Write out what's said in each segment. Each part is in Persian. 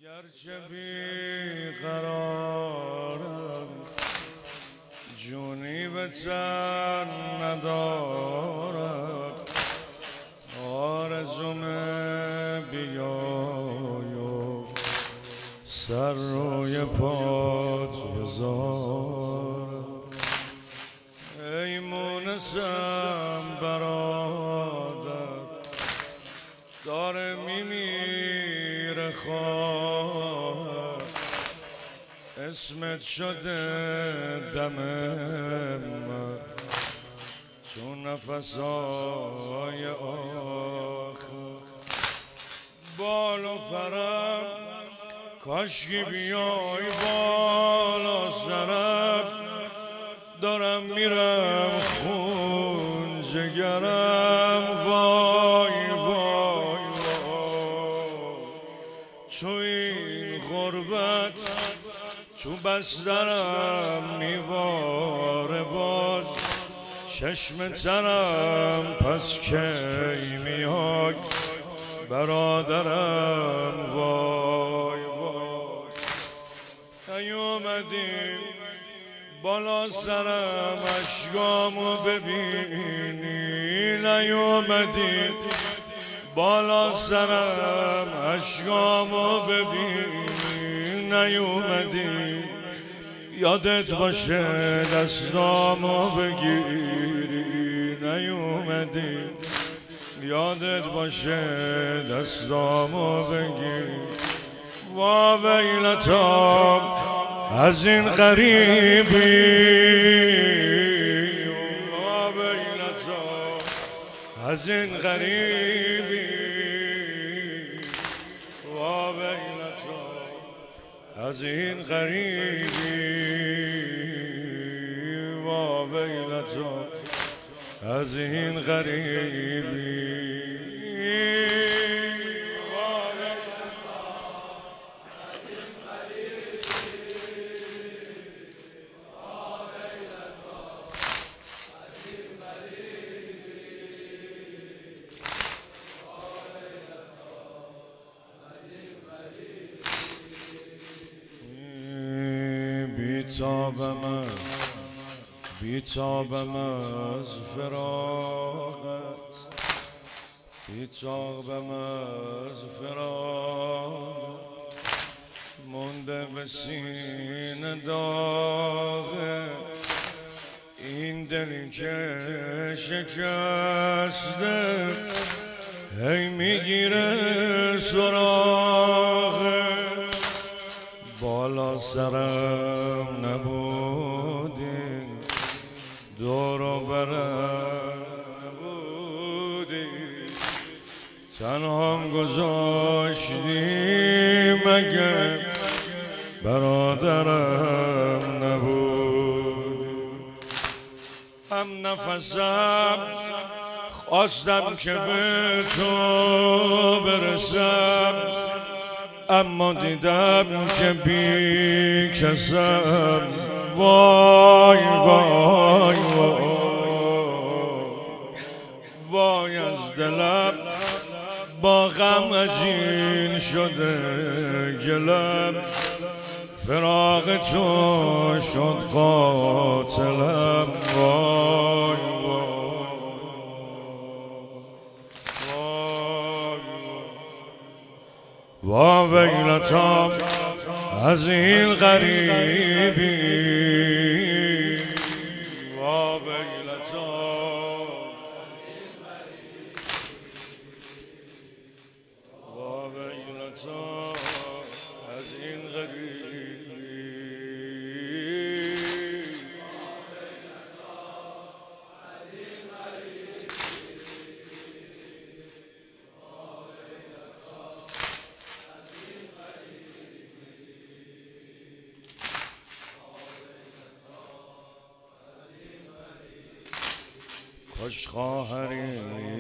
گرچه بیقرارم جونی به تن ندارم، آرزوم بیای و سر روی پات بذارم. ای مونسم برادر داره میمیره خواهر، اسمت شده دم من تو نفسای آخر. بال و پرم کاشکی بیای بالا سرم، دارم میرم خون جگرم. وای وای وای تو این غربت تو بسترم میباره باز چشم ترم، پس کی میای برادرم؟ وای وای نیومدی بالا سرم اشکامو ببینی، نیومدی بالا سرم اشکامو ببینی، نیومدی یادت باشه دستامو بگیری، نیومدی یادت باشه دستامو بگیری. وا ویلتا از این غریبی، وا ویلتا از این غریبی، وا ویلتا از این غریبی، وا ویلتا از این غریبی. بیتابم از فراقت، بیتابم از فراقت، مونده به سینه داغت، این دلی که شکسته هی میگیره سراغت. بالا سرم نبودی دور و برم نبودی، تنهام گذاشتی مگه برادرم نبودی. هم نفسم خواستم که به تو برسم، اما دیدم که بی کسم. وای وای وای وای از دلم با غم عجین شده گلم، فراق تو شد قاتلم. وای وا ویلتا از این غریبی، وا ویلتا وا ویلتا از این غریبی. کاش خواهری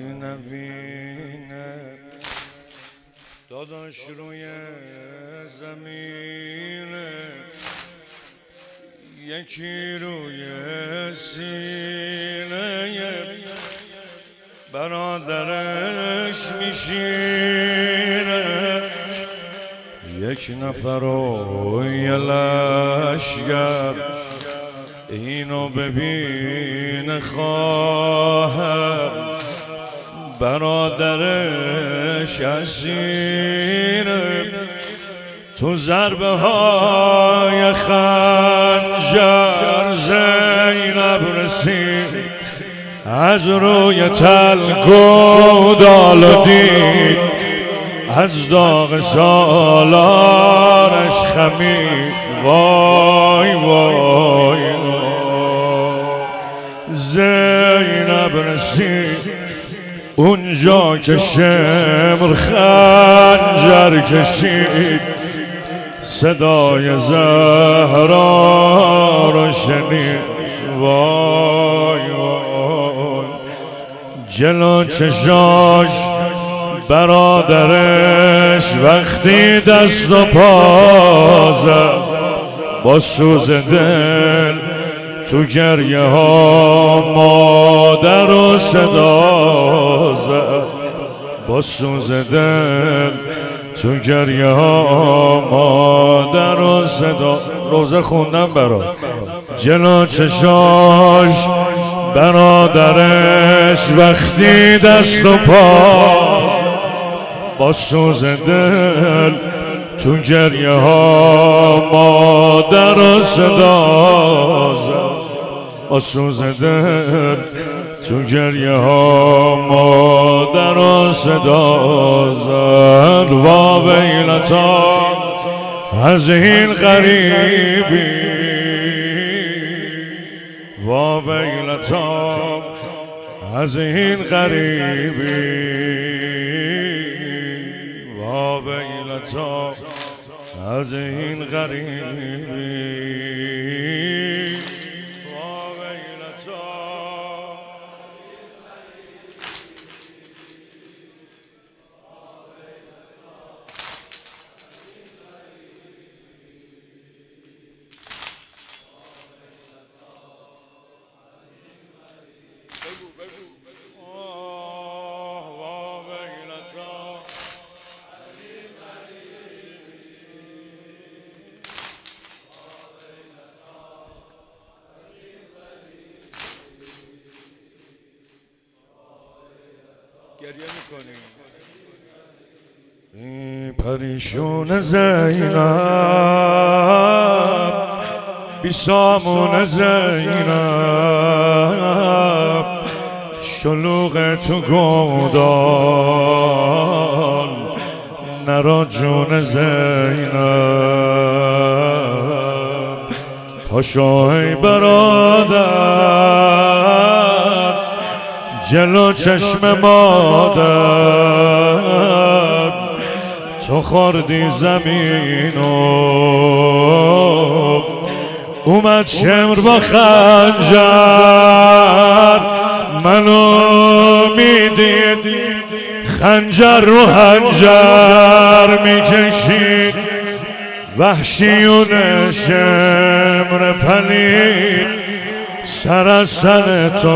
نبینه داداش روی زمینه، یکی روی سینه برادرش میشینه، یک نفر و یه لشگر اینو ببین خواهم برادرش اسیره تو ضربه های خنجر زینب رسید از روی تل گودال و دید از داغ سالارش خمید وای وای زینب رسید اونجا که شمر خنجر کشید صدای زهرا رو شنید وای وای جلو چشاش برادرش وقتی دست و پا زد با سوز دل تو گریه ها مادر و صدا زد با سوز دل تو گریه ها مادر و صدا روزه خوندم برا جلو چشاش برادرش وقتی دست و پا با سوز دل تو گریه ها مادر و صدا زد با سوز دل تو گریه ها مادر و صدا زد وا ویلتا از این غریبی وا ویلتا از این غریبی وا ویلتا از این غریبی وا ویلتا گریه میکنیم بی پریشون زینب بی سامون زینب شلوغ تو گودال نرا جون زینب پاشوی برادر جلو چشم مادر تو خوردی زمینو اومد شمر با خنجر منو میدید خنجر رو خنجر میکشید وحشیون شمر پلید سر از تن تو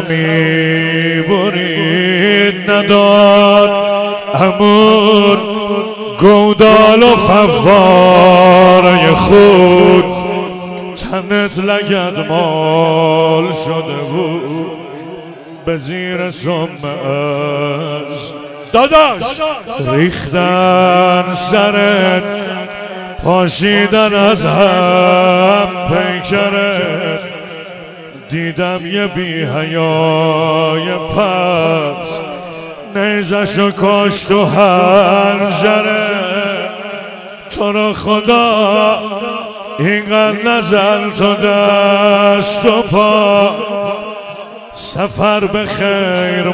میبرید نداد امون گودال و فواره خود تنت لگد مال شده بود به زیر سمت داداش ریختن سرت پاشیدن از هم پیکرت دیدم یه بی حیای پس نیزشو کاشت و هنجره تو رو خدا اینقدر نزل تو دست و پا سفر به خیر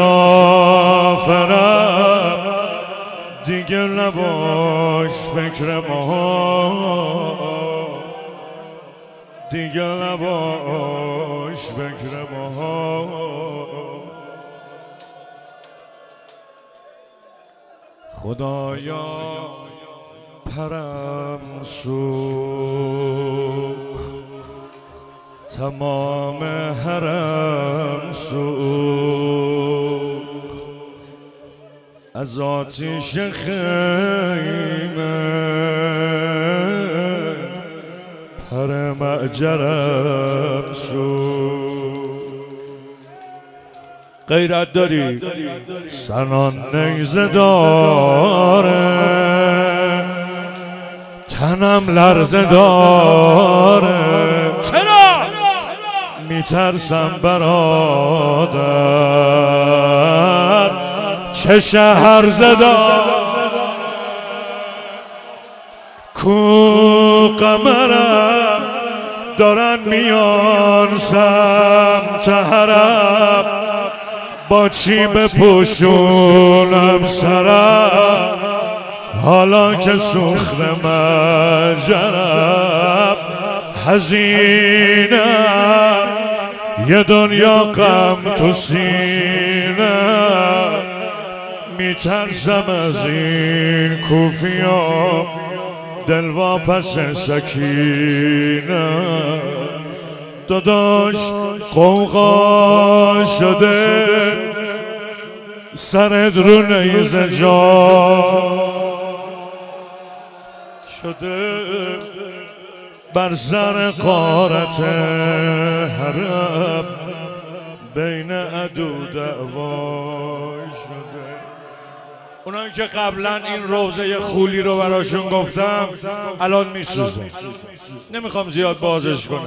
مسافرم دیگه نباش فکر ما دیگه نباش فکر ما خدایا پرم سوخ تمام حرم سوخ از آتیش خیمه پر معجرم شد. غیرت داری سنان نیزه داره، تنم لرزه داره. چرا؟ میترسم برادر چه شهر زدار کو قمرم دارن میان سمت حرم، با چی بپوشونم سرم حالا که سوخت مجرم. حزینم یه دنیا غم تو سینم، میترسم از این کوفیا دل واپس سکینه. داداش قوقا شده سرت رو نیزه جا شده، بر سر غارت حرم بین عدو دعوا شده. اونایی که قبلا این روزه خولی رو براشون گفتم الان میسوزه، نمیخوام زیاد بازش کنم.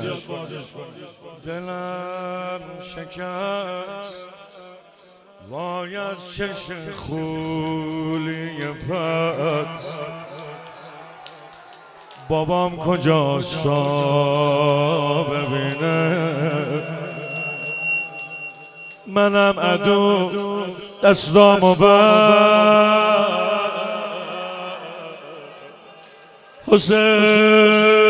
دلم شکست وای از چشم خولی پس، بابام کجاست تا ببینه، منم عدو دستامو بر حسین